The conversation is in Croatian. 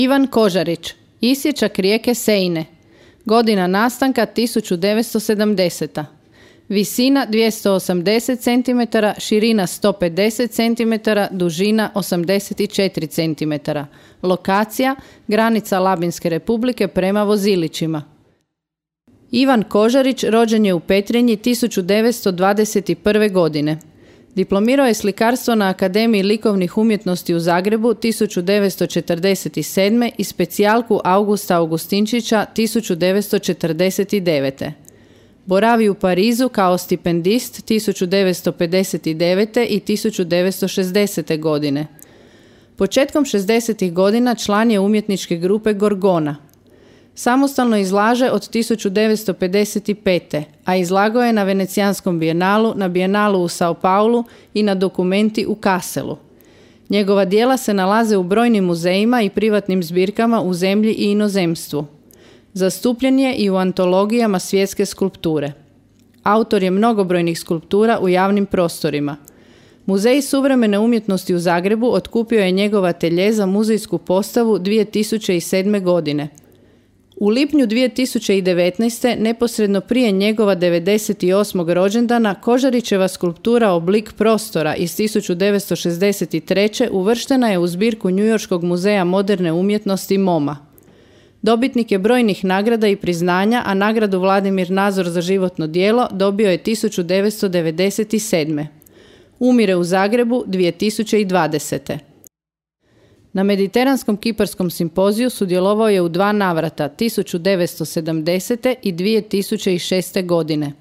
Ivan Kožarić, isječak rijeke Seine. Godina nastanka 1970. Visina 280 cm, širina 150 cm, dužina 84 cm. Lokacija granica Labinske Republike prema Vozilićima. Ivan Kožarić rođen je u Petrinji 1921. godine. Diplomirao je slikarstvo na Akademiji likovnih umjetnosti u Zagrebu 1947. i specijalku Augusta Augustinčića 1949. Boravi u Parizu kao stipendist 1959. i 1960. godine. Početkom 60. godina član je umjetničke grupe Gorgona. Samostalno izlaže od 1955. a izlagao je na Venecijanskom bijenalu, na bijenalu u Sao Paulu i na Dokumenti u Kasselu. Njegova djela se nalaze u brojnim muzejima i privatnim zbirkama u zemlji i inozemstvu. Zastupljen je i u antologijama svjetske skulpture. Autor je mnogobrojnih skulptura u javnim prostorima. Muzej suvremene umjetnosti u Zagrebu otkupio je njegov atelje za muzejsku postavu 2007. godine. U lipnju 2019. neposredno prije njegova 98. rođendana, Kožarićeva skulptura Oblik prostora iz 1963. uvrštena je u zbirku Njujorškog muzeja moderne umjetnosti MoMA. Dobitnik je brojnih nagrada i priznanja, a nagradu Vladimir Nazor za životno djelo dobio je 1997. Umire u Zagrebu 2020. Na Mediteranskom kiparskom simpoziju sudjelovao je u 2 navrata 1970. i 2006. godine.